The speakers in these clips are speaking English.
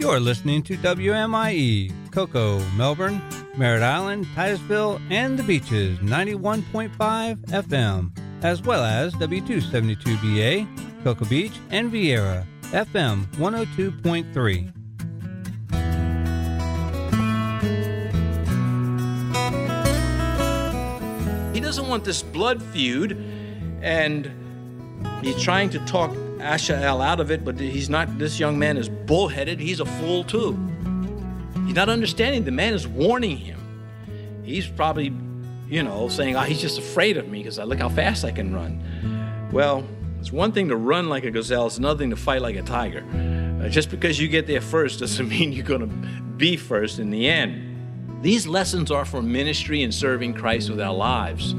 You're listening to WMIE, Cocoa, Melbourne, Merritt Island, Titusville, and the Beaches, 91.5 FM, as well as W272BA, Cocoa Beach, and Vieira, FM 102.3. He doesn't want this blood feud, and he's trying to talk Asahel out of it, but he's not. This young man is bullheaded. He's a fool too. He's not understanding. The man is warning him. He's probably, saying, he's just afraid of me because I look how fast I can run. Well, it's one thing to run like a gazelle. It's another thing to fight like a tiger. Just because you get there first doesn't mean you're going to be first in the end. These lessons are for ministry and serving Christ with our lives.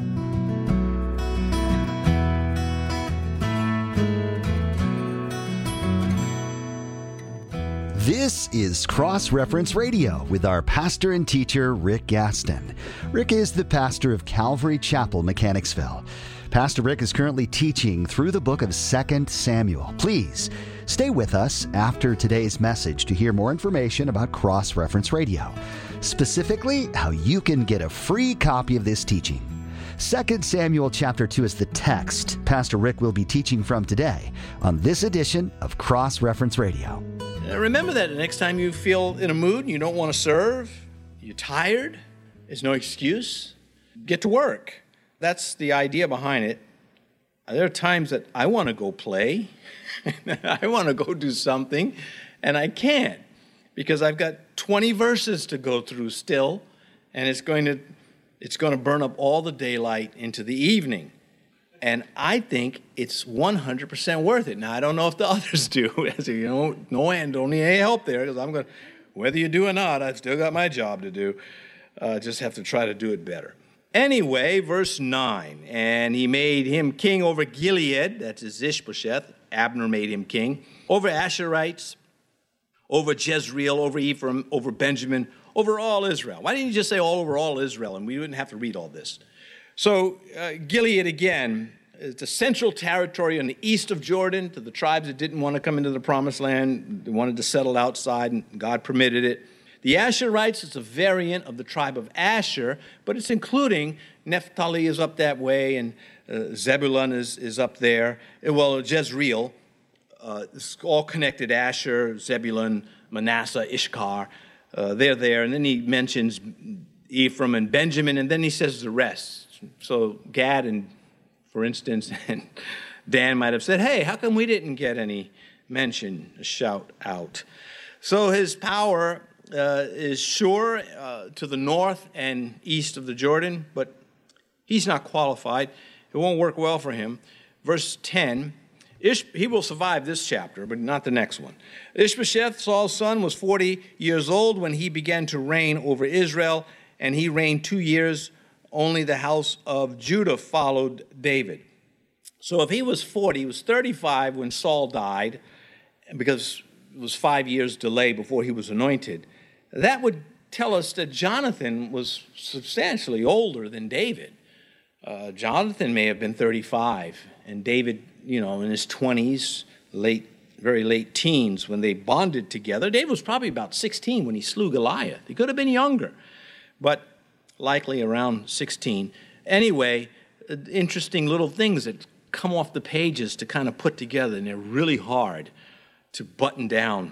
This is Cross Reference Radio with our pastor and teacher, Rick Gaston. Rick is the pastor of Calvary Chapel, Mechanicsville. Pastor Rick is currently teaching through the book of 2 Samuel. Please stay with us after today's message to hear more information about Cross Reference Radio, specifically how you can get a free copy of this teaching. 2 Samuel chapter 2 is the text Pastor Rick will be teaching from today on this edition of Cross Reference Radio. Remember that the next time you feel in a mood and you don't want to serve, you're tired, there's no excuse, get to work. That's the idea behind it. There are times that I want to go play, I want to go do something, and I can't because I've got 20 verses to go through still, and it's going to burn up all the daylight into the evening. And I think it's 100% worth it. Now, I don't know if the others do. Don't need any help there, because whether you do or not, I've still got my job to do. Just have to try to do it better. Anyway, verse 9, and he made him king over Gilead, that's Ishbosheth. Abner made him king, over Asherites, over Jezreel, over Ephraim, over Benjamin, over all Israel. Why didn't you just say over all Israel, and we wouldn't have to read all this? So Gilead, again, is the central territory on the east of Jordan to the tribes that didn't want to come into the promised land. They wanted to settle outside, and God permitted it. The Asherites is a variant of the tribe of Asher, but it's including Naphtali is up that way, and Zebulun is up there. Well, Jezreel, it's all connected, Asher, Zebulun, Manasseh, Ishkar. They're there, and then he mentions Ephraim and Benjamin, and then he says the rest. So Gad, and for instance, and Dan might have said, hey, how come we didn't get any mention, a shout out? So his power is sure to the north and east of the Jordan, but he's not qualified. It won't work well for him. Verse 10, he will survive this chapter, but not the next one. Ishbosheth, Saul's son, was 40 years old when he began to reign over Israel, and he reigned 2 years. Only the house of Judah followed David. So if he was 40, he was 35 when Saul died, because it was 5 years delay before he was anointed. That would tell us that Jonathan was substantially older than David. Jonathan may have been 35, and David, in his 20s, very late teens, when they bonded together. David was probably about 16 when he slew Goliath. He could have been younger, but likely around 16. Anyway, interesting little things that come off the pages to kind of put together, and they're really hard to button down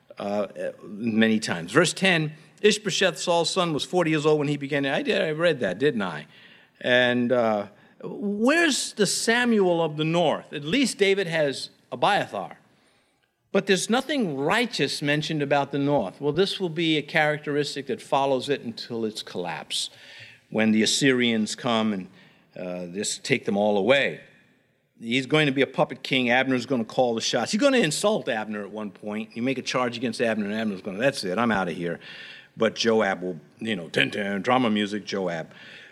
many times. Verse 10, Ishbosheth, Saul's son, was 40 years old when he began. I read that, didn't I? And where's the Samuel of the north? At least David has Abiathar. But there's nothing righteous mentioned about the north. Well, this will be a characteristic that follows it until its collapse, when the Assyrians come and just take them all away. He's going to be a puppet king. Abner's going to call the shots. He's going to insult Abner at one point. You make a charge against Abner, and Abner's going, that's it, I'm out of here. But Joab will, drama music, Joab.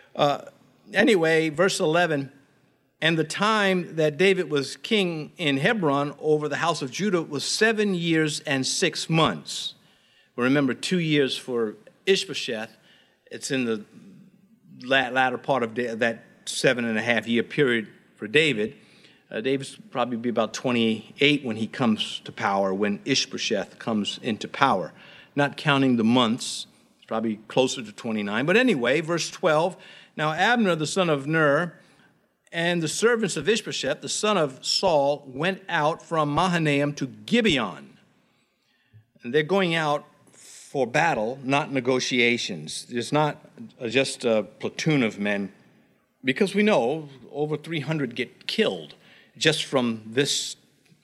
Anyway, verse 11, and the time that David was king in Hebron over the house of Judah was 7 years and 6 months. Well, remember, 2 years for Ishbosheth. It's in the latter part of that 7.5 year period for David. David's probably be about 28 when he comes to power, when Ishbosheth comes into power. Not counting the months, it's probably closer to 29. But anyway, verse 12, now Abner, the son of Ner, and the servants of Ishbosheth, the son of Saul, went out from Mahanaim to Gibeon. And they're going out for battle, not negotiations. There's not just a platoon of men, because we know over 300 get killed just from this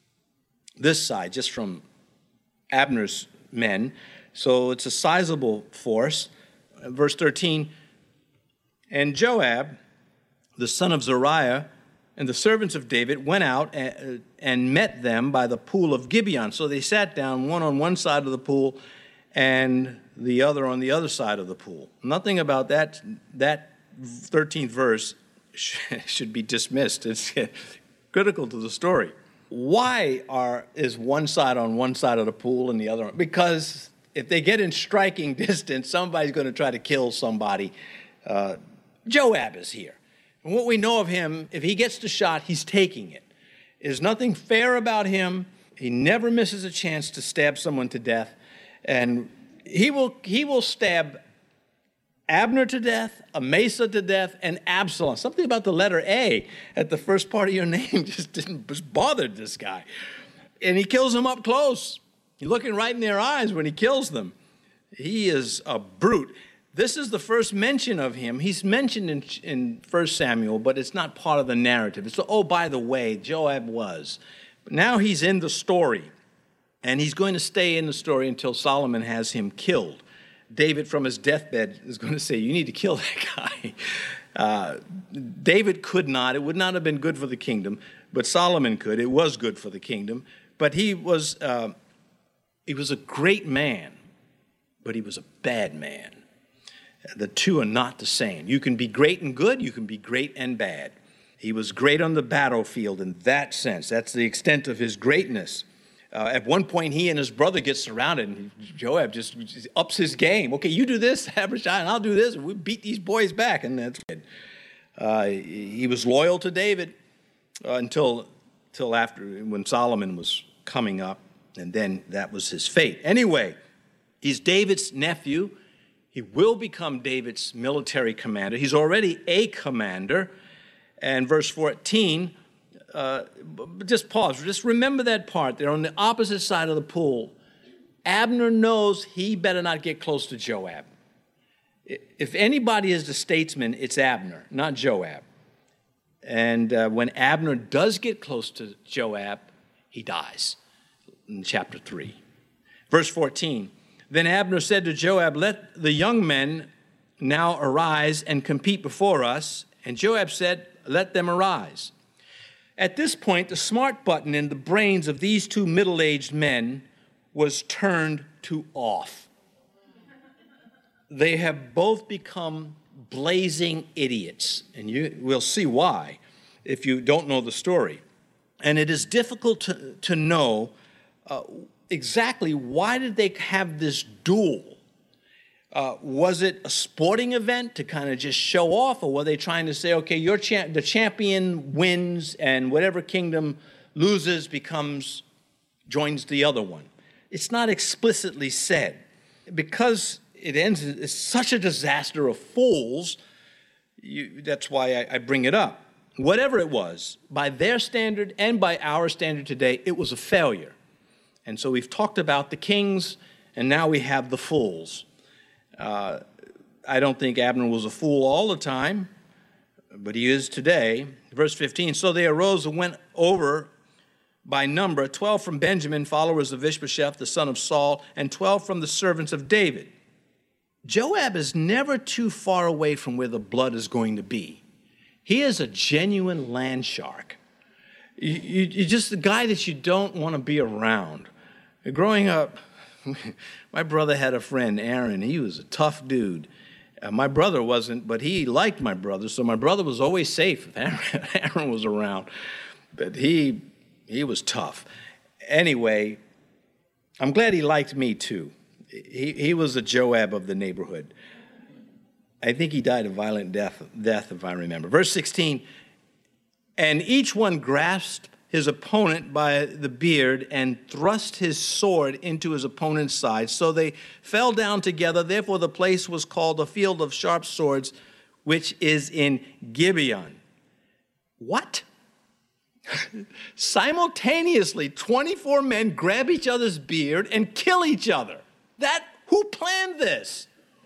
side, just from Abner's men. So it's a sizable force. Verse 13, and Joab, the son of Zeruiah, and the servants of David went out and met them by the pool of Gibeon. So they sat down, one on one side of the pool and the other on the other side of the pool. Nothing about that 13th verse should be dismissed. It's critical to the story. Why is one side on one side of the pool and the other on? Because if they get in striking distance, somebody's going to try to kill somebody. Joab is here. And what we know of him, if he gets the shot, he's taking it. There's nothing fair about him. He never misses a chance to stab someone to death. And he will stab Abner to death, Amasa to death, and Absalom. Something about the letter A at the first part of your name just bothered this guy. And he kills them up close. You're looking right in their eyes when he kills them. He is a brute. This is the first mention of him. He's mentioned in 1 Samuel, but it's not part of the narrative. It's, oh, by the way, Joab was. But now he's in the story, and he's going to stay in the story until Solomon has him killed. David, from his deathbed, is going to say, you need to kill that guy. David could not. It would not have been good for the kingdom, but Solomon could. It was good for the kingdom. But he was a great man, but he was a bad man. The two are not the same. You can be great and good. You can be great and bad. He was great on the battlefield in that sense. That's the extent of his greatness. At one point, he and his brother get surrounded, and Joab just ups his game. Okay, you do this, Abishai, and I'll do this, and we beat these boys back. And that's good. He was loyal to David until after, when Solomon was coming up, and then that was his fate. Anyway, he's David's nephew. He will become David's military commander. He's already a commander. And verse 14, just pause. Just remember that part. They're on the opposite side of the pool. Abner knows he better not get close to Joab. If anybody is the statesman, it's Abner, not Joab. And when Abner does get close to Joab, he dies in chapter 3. Verse 14, then Abner said to Joab, let the young men now arise and compete before us. And Joab said, let them arise. At this point, the smart button in the brains of these two middle-aged men was turned to off. They have both become blazing idiots, and you will see why if you don't know the story. And it is difficult to know exactly why did they have this duel. Was it a sporting event to kind of just show off, or were they trying to say, okay, the champion wins and whatever kingdom loses joins the other one? It's not explicitly said. Because it ends, it's such a disaster of fools, that's why I bring it up. Whatever it was, by their standard and by our standard today, it was a failure. And so we've talked about the kings, and now we have the fools. I don't think Abner was a fool all the time, but he is today. Verse 15, so they arose and went over by number, 12 from Benjamin, followers of Ishbosheth, the son of Saul, and 12 from the servants of David. Joab is never too far away from where the blood is going to be. He is a genuine land shark. You're just the guy that you don't want to be around. Growing up, my brother had a friend, Aaron. He was a tough dude. My brother wasn't, but he liked my brother, so my brother was always safe if Aaron was around. But he was tough. Anyway, I'm glad he liked me too. He was a Joab of the neighborhood. I think he died a violent death, if I remember. Verse 16, And each one grasped his opponent by the beard and thrust his sword into his opponent's side. So they fell down together. Therefore, the place was called the Field of Sharp Swords, which is in Gibeon. What? Simultaneously, 24 men grab each other's beard and kill each other. Who planned this?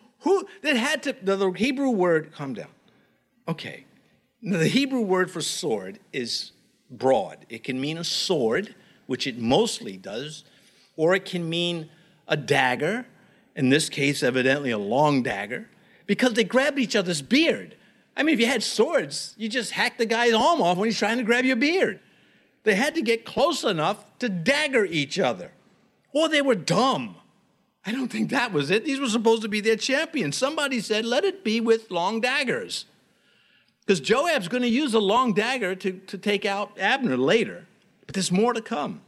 The Hebrew word, calm down. Okay. The Hebrew word for sword is broad. It can mean a sword, which it mostly does, or it can mean a dagger, in this case, evidently a long dagger, because they grabbed each other's beard. I mean, if you had swords, you just hack the guy's arm off when he's trying to grab your beard. They had to get close enough to dagger each other, or they were dumb. I don't think that was it. These were supposed to be their champions. Somebody said, let it be with long daggers. Because Joab's going to use a long dagger to take out Abner later. But there's more to come.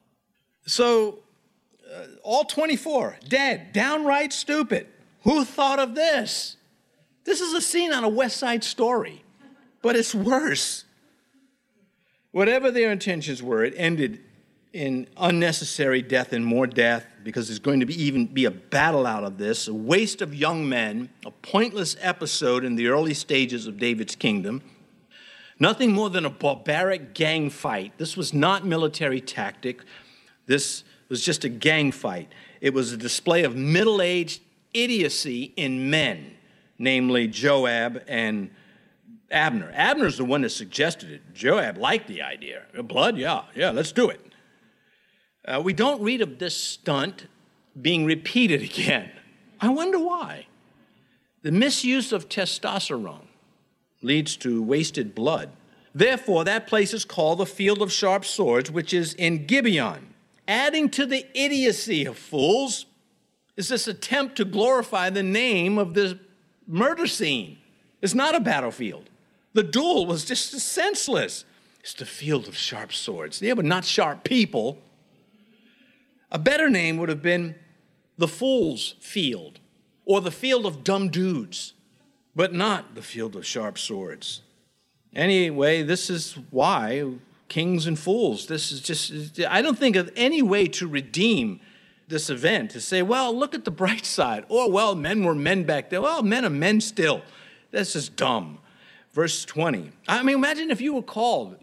So, all 24, dead, downright stupid. Who thought of this? This is a scene on a West Side Story. But it's worse. Whatever their intentions were, it ended in unnecessary death and more death, because there's going to be a battle out of this, a waste of young men, a pointless episode in the early stages of David's kingdom. Nothing more than a barbaric gang fight. This was not military tactic. This was just a gang fight. It was a display of middle-aged idiocy in men, namely Joab and Abner. Abner's the one that suggested it. Joab liked the idea. Blood? Yeah, let's do it. We don't read of this stunt being repeated again. I wonder why. The misuse of testosterone leads to wasted blood. Therefore, that place is called the Field of Sharp Swords, which is in Gibeon. Adding to the idiocy of fools is this attempt to glorify the name of this murder scene. It's not a battlefield. The duel was just senseless. It's the Field of Sharp Swords. Yeah, but not sharp people. A better name would have been the Fool's Field, or the Field of Dumb Dudes, but not the Field of Sharp Swords. Anyway, this is why kings and fools, I don't think of any way to redeem this event, to say, well, look at the bright side, or, well, men were men back then. Well, men are men still. That's just dumb. Verse 20. I mean, imagine if you were called,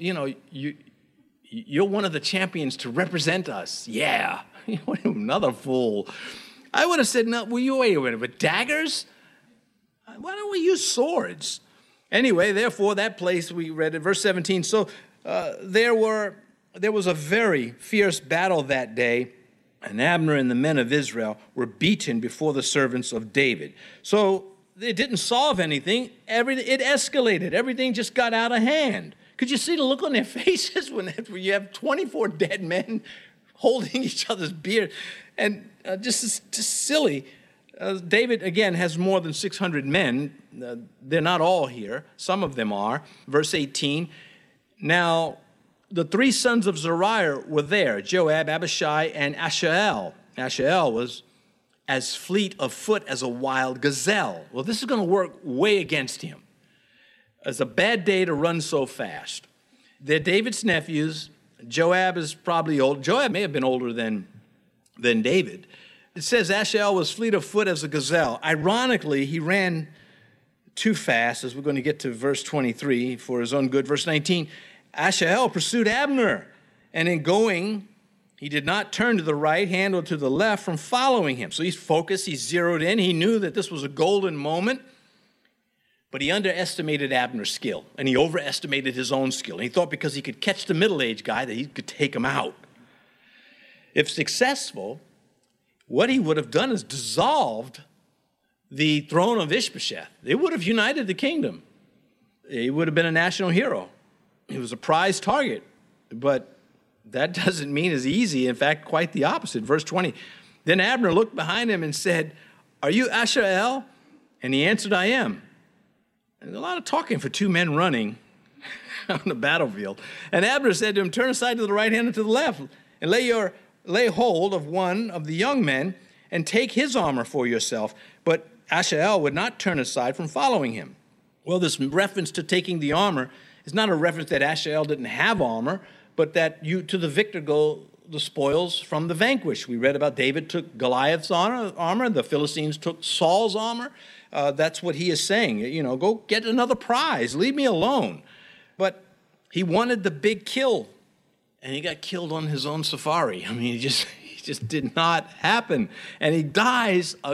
you're one of the champions to represent us. Yeah. Another fool. I would have said, no, wait a minute, with daggers? Why don't we use swords? Anyway, therefore, that place we read in verse 17. So there was a very fierce battle that day, and Abner and the men of Israel were beaten before the servants of David. So it didn't solve anything. It escalated. Everything just got out of hand. Could you see the look on their faces when you have 24 dead men holding each other's beard? And just silly. David, again, has more than 600 men. They're not all here. Some of them are. Verse 18. Now, the three sons of Zeruiah were there, Joab, Abishai, and Asahel. Asahel was as fleet of foot as a wild gazelle. Well, this is going to work way against him. It's a bad day to run so fast. They're David's nephews. Joab is probably old. Joab may have been older than David. It says Asahel was fleet of foot as a gazelle. Ironically, he ran too fast, as we're going to get to verse 23, for his own good. Verse 19, Asahel pursued Abner, and in going, he did not turn to the right hand or to the left from following him. So he's focused, he's zeroed in. He knew that this was a golden moment, but he underestimated Abner's skill, and he overestimated his own skill. And he thought because he could catch the middle-aged guy that he could take him out. If successful, what he would have done is dissolved the throne of Ishbosheth. They would have united the kingdom. He would have been a national hero. He was a prize target, but that doesn't mean as easy. In fact, quite the opposite. Verse 20, then Abner looked behind him and said, "Are you Asahel?" And he answered, "I am." There's a lot of talking for two men running on the battlefield. And Abner said to him, "Turn aside to the right hand and to the left, and lay hold of one of the young men, and take his armor for yourself." But Asahel would not turn aside from following him. Well, this reference to taking the armor It's not a reference that Asahel didn't have armor, but that to the victor go the spoils from the vanquished. We read about David took Goliath's armor, the Philistines took Saul's armor. That's what he is saying. Go get another prize. Leave me alone. But he wanted the big kill, and he got killed on his own safari. I mean, it just did not happen. And he dies a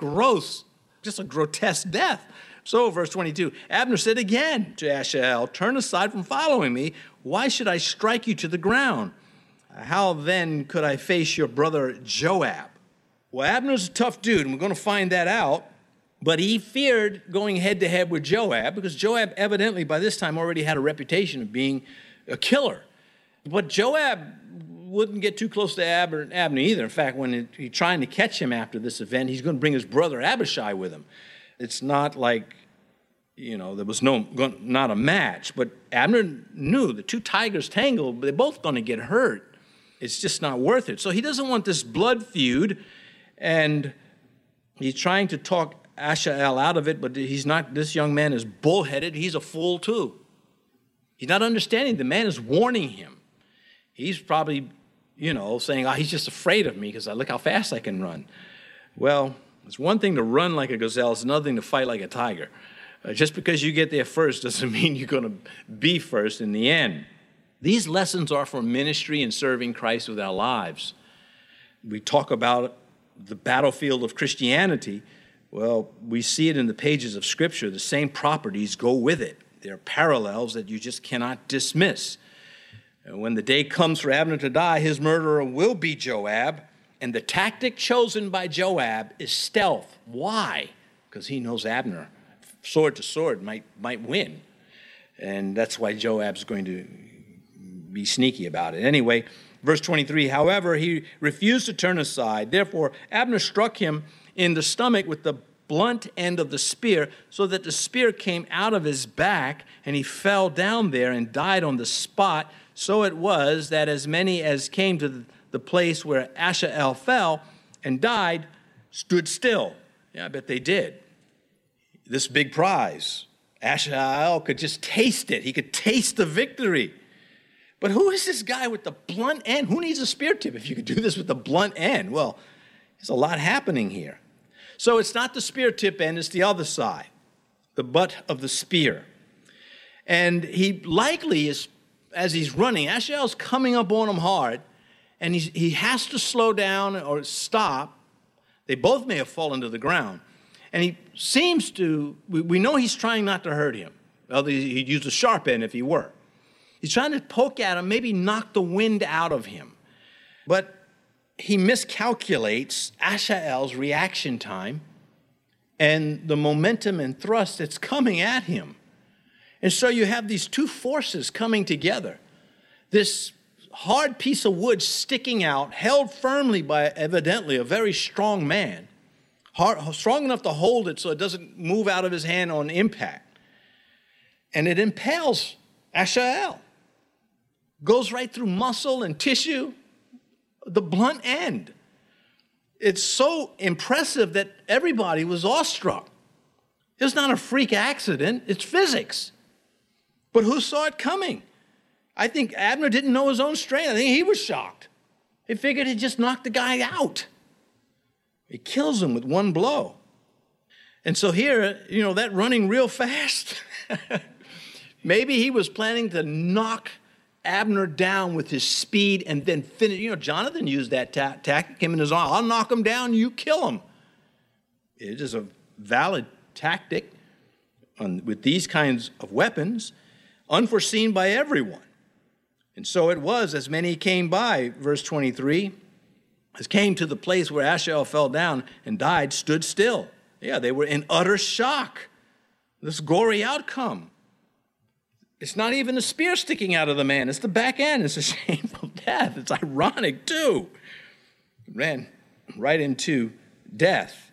grotesque death. So, verse 22, Abner said again to Asahel, turn aside from following me. Why should I strike you to the ground? How then could I face your brother Joab? Well, Abner's a tough dude, and we're going to find that out. But he feared going head-to-head with Joab, because Joab evidently by this time already had a reputation of being a killer. But Joab wouldn't get too close to Abner either. In fact, when he's trying to catch him after this event, he's going to bring his brother Abishai with him. It's not like, there was not a match. But Abner knew the two tigers tangled, but they're both going to get hurt. It's just not worth it. So he doesn't want this blood feud, and he's trying to talk Asahel out of it, but he's not. This young man is bullheaded. He's a fool too. He's not understanding. The man is warning him. He's probably, saying, he's just afraid of me because look how fast I can run. Well, it's one thing to run like a gazelle. It's another thing to fight like a tiger. Just because you get there first doesn't mean you're going to be first in the end. These lessons are for ministry and serving Christ with our lives. We talk about the battlefield of Christianity. Well, we see it in the pages of Scripture. The same properties go with it. There are parallels that you just cannot dismiss. And when the day comes for Abner to die, his murderer will be Joab. And the tactic chosen by Joab is stealth. Why? Because he knows Abner, sword to sword, might win. And that's why Joab's going to be sneaky about it. Anyway, verse 23, however, he refused to turn aside. Therefore, Abner struck him in the stomach with the blunt end of the spear, so that the spear came out of his back, and he fell down there and died on the spot. So it was that as many as came to the place where Asahel fell and died stood still. Yeah, I bet they did. This big prize, Asahel could just taste it. He could taste the victory. But who is this guy with the blunt end? Who needs a spear tip if you could do this with the blunt end? Well, there's a lot happening here. So it's not the spear tip end, it's the other side, the butt of the spear. And he likely is, as he's running, Asahel's coming up on him hard, and he has to slow down or stop. They both may have fallen to the ground. And he seems to, we know he's trying not to hurt him. Well, he'd use a sharp end if he were. He's trying to poke at him, maybe knock the wind out of him. But he miscalculates Asahel's reaction time and the momentum and thrust that's coming at him. And so you have these two forces coming together. This hard piece of wood sticking out, held firmly by evidently a very strong man, strong enough to hold it so it doesn't move out of his hand on impact. And it impales Asahel. Goes right through muscle and tissue, the blunt end. It's so impressive that everybody was awestruck. It's not a freak accident, it's physics. But who saw it coming? I think Abner didn't know his own strength. I think he was shocked. He figured he'd just knock the guy out. He kills him with one blow. And so here, that running real fast, maybe he was planning to knock Abner down with his speed and then finish. Jonathan used that tactic, him in his arm. I'll knock him down, you kill him. It is a valid tactic with these kinds of weapons, unforeseen by everyone. And so it was, as many came by, verse 23, as came to the place where Asahel fell down and died, stood still. Yeah, they were in utter shock. This gory outcome. It's not even the spear sticking out of the man. It's the back end. It's a shameful death. It's ironic, too. Ran right into death.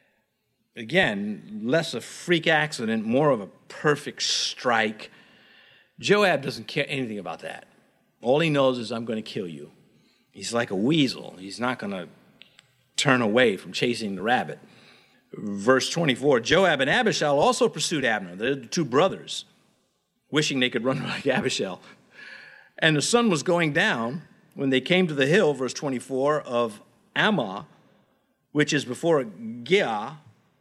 Again, less a freak accident, more of a perfect strike. Joab doesn't care anything about that. All he knows is, I'm going to kill you. He's like a weasel. He's not going to turn away from chasing the rabbit. Verse 24, Joab and Abishai also pursued Abner. They're the two brothers. wishing they could run like Abishai. And the sun was going down when they came to the hill, verse 24, of Ammah, which is before Giah,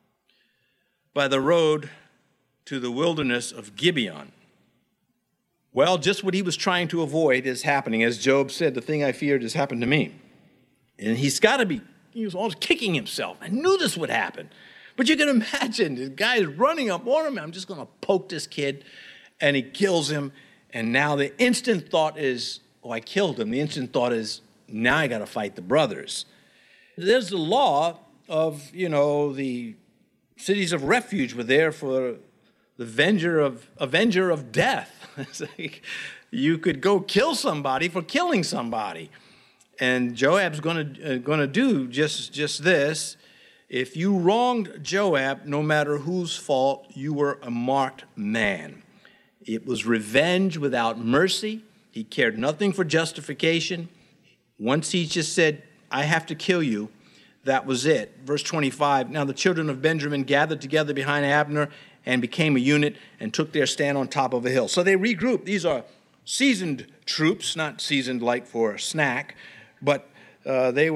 by the road to the wilderness of Gibeon. Well, just what he was trying to avoid is happening. As Job said, the thing I feared has happened to me. And he was always kicking himself. I knew this would happen. But you can imagine, the guy is running up on him. I'm just going to poke this kid. And he kills him. And now the instant thought is, oh, I killed him. The instant thought is, now I got to fight the brothers. There's the law of, the cities of refuge were there for the avenger of death. It's like you could go kill somebody for killing somebody. And Joab's going to do just this. If you wronged Joab, no matter whose fault, you were a marked man. It was revenge without mercy. He cared nothing for justification. Once he just said, I have to kill you, that was it. Verse 25, now the children of Benjamin gathered together behind Abner and became a unit and took their stand on top of a hill. So they regrouped. These are seasoned troops, not seasoned like for a snack, but these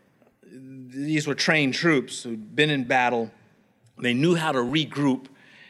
were trained troops who'd been in battle. They knew how to regroup,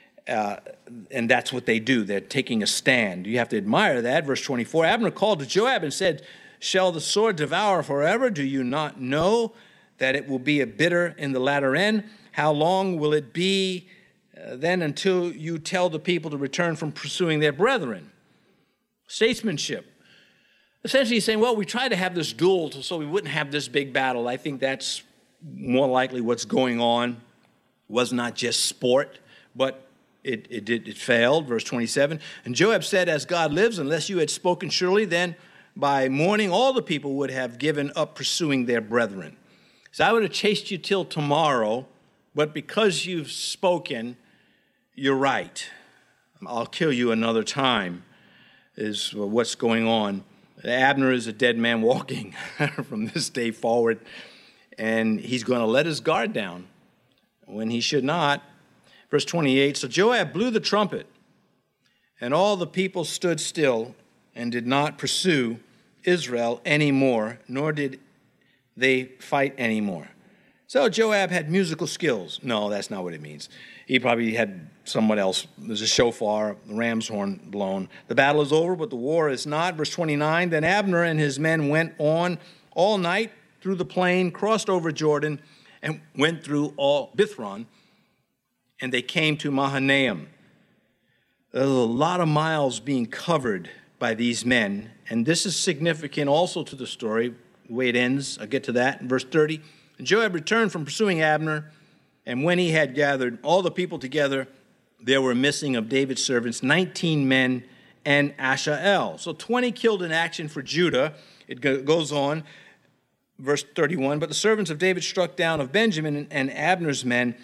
and that's what they do. They're taking a stand. You have to admire that. Verse 24, Abner called to Joab and said, shall the sword devour forever? Do you not know that it will be a bitter in the latter end? How long will it be then until you tell the people to return from pursuing their brethren? Statesmanship. Essentially he's saying, well, we tried to have this duel so we wouldn't have this big battle. I think that's more likely what's going on. It was not just sport, but it failed. Verse 27, and Joab said, as God lives, unless you had spoken surely, then by morning all the people would have given up pursuing their brethren. So I would have chased you till tomorrow, but because you've spoken, you're right. I'll kill you another time, is what's going on. Abner is a dead man walking from this day forward, and he's going to let his guard down when he should not. Verse 28, so Joab blew the trumpet, and all the people stood still and did not pursue Israel anymore, nor did they fight anymore. So Joab had musical skills. No, that's not what it means. He probably had someone else. There's a shofar, the ram's horn blown. The battle is over, but the war is not. Verse 29, then Abner and his men went on all night through the plain, crossed over Jordan, and went through all Bithron, and they came to Mahanaim. There's a lot of miles being covered by these men, and this is significant also to the story, the way it ends. I'll get to that in verse 30. And Joab returned from pursuing Abner, and when he had gathered all the people together, there were missing of David's servants 19 men and Asahel. So 20 killed in action for Judah. It goes on, verse 31, but the servants of David struck down of Benjamin and Abner's men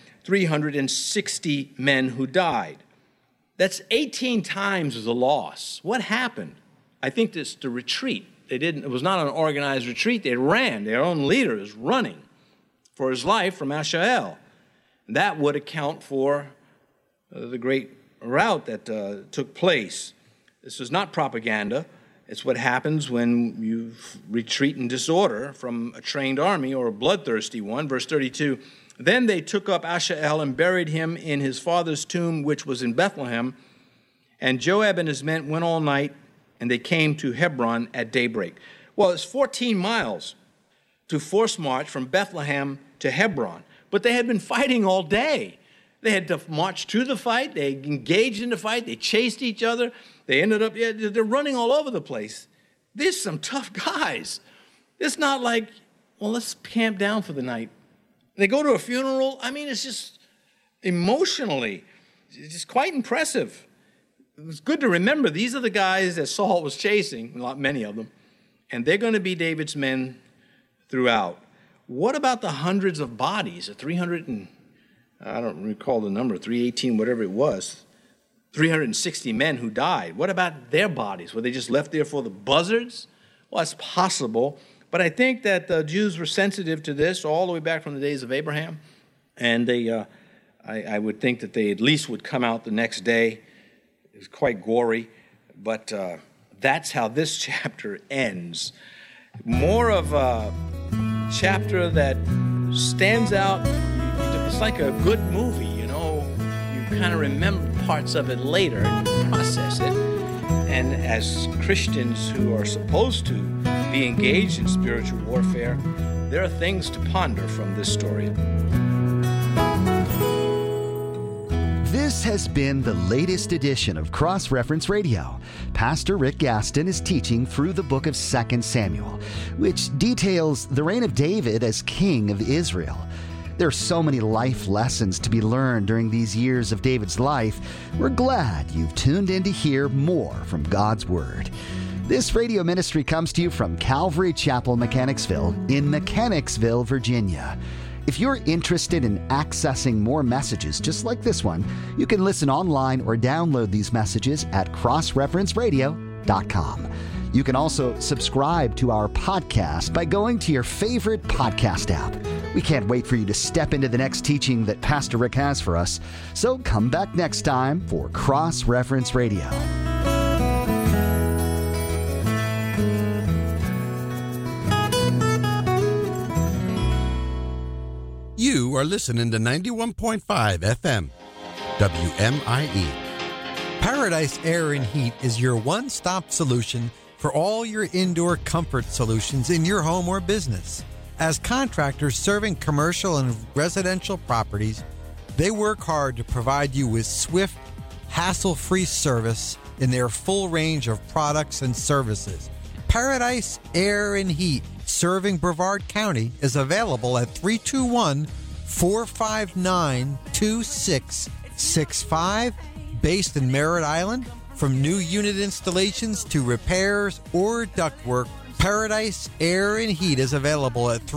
360 men who died. That's 18 times the loss. What happened? I think it's the retreat. It was not an organized retreat. They ran. Their own leader is running for his life from Asahel. That would account for the great rout that took place. This is not propaganda. It's what happens when you retreat in disorder from a trained army or a bloodthirsty one. Verse 32, then they took up Asahel and buried him in his father's tomb, which was in Bethlehem. And Joab and his men went all night, and they came to Hebron at daybreak. Well, it's 14 miles to force march from Bethlehem to Hebron. But they had been fighting all day. They had to march to the fight. They engaged in the fight. They chased each other. They ended up, they're running all over the place. There's some tough guys. It's not like, well, let's camp down for the night. They go to a funeral. I mean, it's just emotionally, it's just quite impressive. It's good to remember these are the guys that Saul was chasing, not many of them, and they're going to be David's men throughout. What about the hundreds of bodies, the 300 and, I don't recall the number, 318, whatever it was, 360 men who died? What about their bodies? Were they just left there for the buzzards? Well, it's possible, but I think that the Jews were sensitive to this all the way back from the days of Abraham, and I would think that they at least would come out the next day It's quite gory, but that's how this chapter ends. More of a chapter that stands out. It's like a good movie, you know. You kind of remember parts of it later and process it. And as Christians who are supposed to be engaged in spiritual warfare, there are things to ponder from this story. This has been the latest edition of Cross Reference Radio. Pastor Rick Gaston is teaching through the book of 2 Samuel, which details the reign of David as king of Israel. There are so many life lessons to be learned during these years of David's life. We're glad you've tuned in to hear more from God's Word. This radio ministry comes to you from Calvary Chapel, Mechanicsville, in Mechanicsville, Virginia. If you're interested in accessing more messages just like this one, you can listen online or download these messages at crossreferenceradio.com. You can also subscribe to our podcast by going to your favorite podcast app. We can't wait for you to step into the next teaching that Pastor Rick has for us. So come back next time for Cross Reference Radio. You are listening to 91.5 FM, WMIE. Paradise Air and Heat is your one-stop solution for all your indoor comfort solutions in your home or business. As contractors serving commercial and residential properties, they work hard to provide you with swift, hassle-free service in their full range of products and services. Paradise Air and Heat, serving Brevard County, is available at 321-459-2665, based in Merritt Island. From new unit installations to repairs or ductwork, Paradise Air and Heat is available at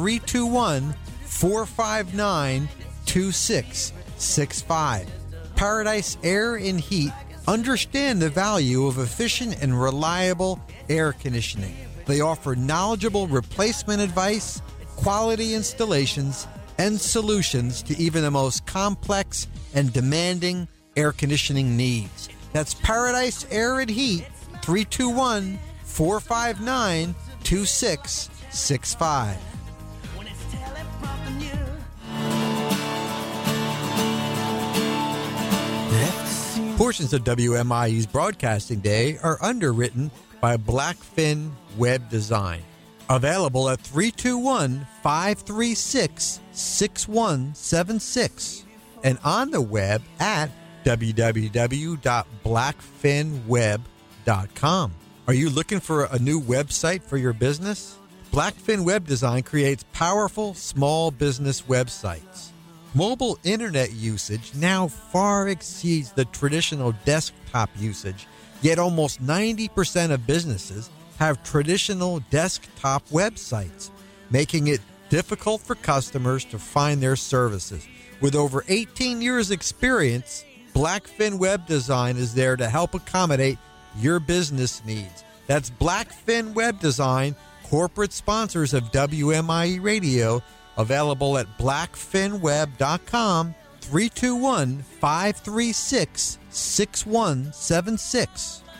321-459-2665. Paradise Air and Heat understand the value of efficient and reliable air conditioning. They offer knowledgeable replacement advice, quality installations, and solutions to even the most complex and demanding air conditioning needs. That's Paradise Air and Heat, 321-459-2665. Portions of WMIE's broadcasting day are underwritten by Blackfin Web Design. Available at 321-536-6176 and on the web at www.blackfinweb.com. Are you looking for a new website for your business? Blackfin Web Design creates powerful small business websites. Mobile internet usage now far exceeds the traditional desktop usage, yet almost 90% of businesses have traditional desktop websites, making it difficult for customers to find their services. With over 18 years' experience, Blackfin Web Design is there to help accommodate your business needs. That's Blackfin Web Design, corporate sponsors of WMIE Radio, available at blackfinweb.com, 321-536-6176.